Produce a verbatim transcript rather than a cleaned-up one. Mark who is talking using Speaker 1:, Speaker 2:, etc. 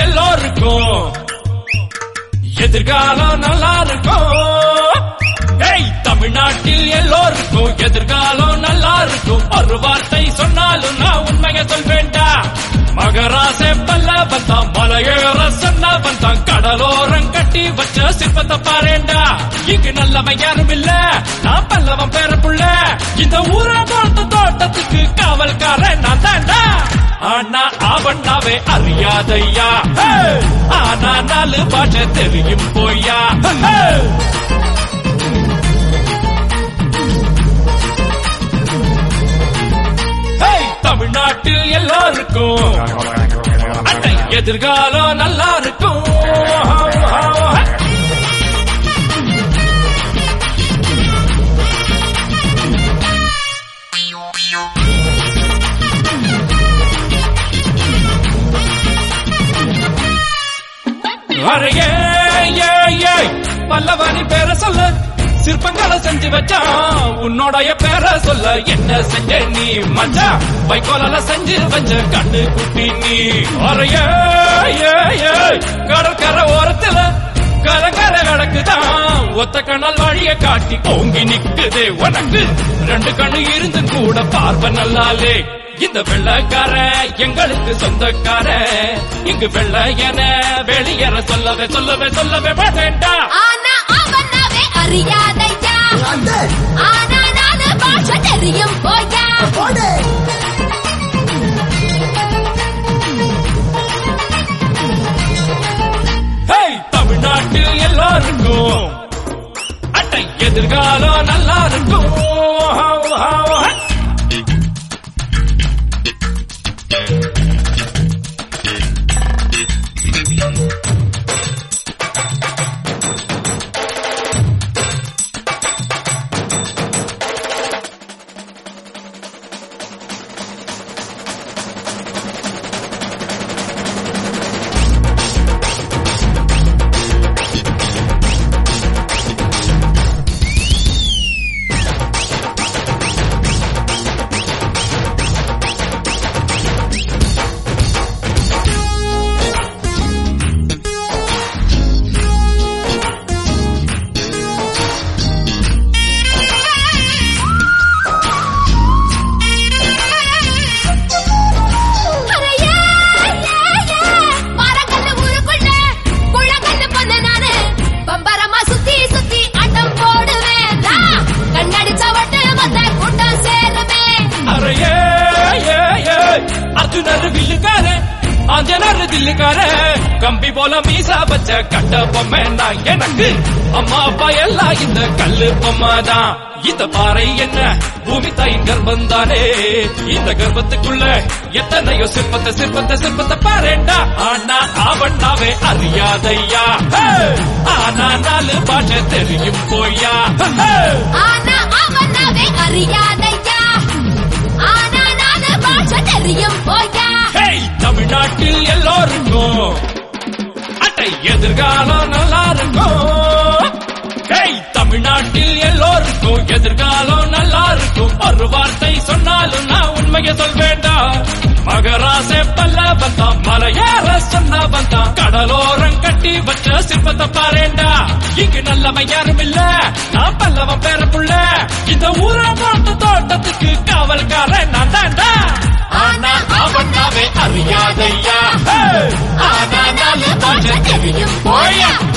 Speaker 1: எல்லோருக்கும் எதிர்காலம் நல்லா இருக்கும். தமிழ்நாட்டில் எல்லோருக்கும் எதிர்காலம் நல்லா இருக்கும். ஒரு வார்த்தை சொன்னாலும் நான் உண்மையை சொல்வேண்டா. மகராசே பல்லவன் தான் மலையேற சொன்னவன் தான் கடலோரம் கட்டி வச்ச சிற்பத்தை பாருண்டா. இங்கு நல்லவன் யாரும் இல்ல, நான் பல்லவன் பேர புள்ள. இந்த ஊரை பார்த்த தோட்டத்துக்கு காவல்காரன் நான் தாண்டா. ஆனா அவனாவே அறியாதையா, ஆனா நாலு பாஷை தெரியும் போயா. தமிழ்நாட்டில் எல்லாருக்கும் எதிர்காலம் நல்லா இருக்கும். அரையே பல்லவனி பேர சொல்ல சிற்பங்களை செஞ்சு வச்சா உன்னோடைய பேர சொல்ல. என்ன செஞ்ச நீ மஞ்சா வைக்கோலால செஞ்சு வச்ச கண்ணு குட்டி நீ. அறைய கடற்கரை ஓரத்துல கரகர கடக்குதான் ஒத்த கண்ணால் வழிய காட்டி ஓங்கி நிக்குதே உனக்கு. ரெண்டு கண்ணு இருந்து கூட பார்வை நல்லாலே. இந்த வெள்ளக்கார எங்களுக்கு சொந்தக்கார. இங்கு வெள்ள என வெளியேற சொல்லவே சொல்லவே சொல்லவே மாட்டேன்டா.
Speaker 2: அறியாதையா, ஆனா நாலு பாஷை தெரியும் போயா.
Speaker 1: தமிழ்நாட்டில் எல்லாருக்கும் அட்டை எதிர்காலம் நல்லா இருக்கும். கம்பி போல மீசா வச்ச கட்ட பொம்மை தான் எனக்கு. அம்மா அப்பா எல்லாம் இந்த கல்லு பொம்மாதான். இந்த பாறை என்ன பூமி தாயின் கர்ப்பம் தானே. இந்த கர்ப்பத்துக்குள்ள எத்தனையோ சிற்பத்தை சிற்பத்தை சிற்பத்தை பாருண்டா. ஆனா அவனாவே அறியாதையா, ஆனா நாலு பாஷை தெரியும் போயா.
Speaker 2: ஆனா அவனாவே அறியாதையா, ஆனா நாலு பாஷை தெரியும் போயா.
Speaker 1: தமிழ்நாட்டில் எல்லோருக்கும் அட்டை எதிர்காலம் நல்லா இருக்கும். தமிழ்நாட்டில் எல்லோருக்கும் எதிர்காலம் நல்லா இருக்கும். ஒரு வார்த்தை சொன்னாலும் நான் உண்மையை சொல்வேண்டா. மகராசே பல்லவன் தான் மலையேற சொன்னவன் தான் கடலோரம் கட்டி வச்ச சிற்பத்தை பாருண்டா. இங்கு நல்லவன் யாரும் இல்ல, நான் பல்லவன் பேர புள்ள. இந்த ஊரை பார்த்த தோட்டத்துக்கு காவல்காரன் நான் தாண்டா. ஆனா அவனாவே அறியாதையா, ஆனா நாலு பாஷை தெரியும் போயா.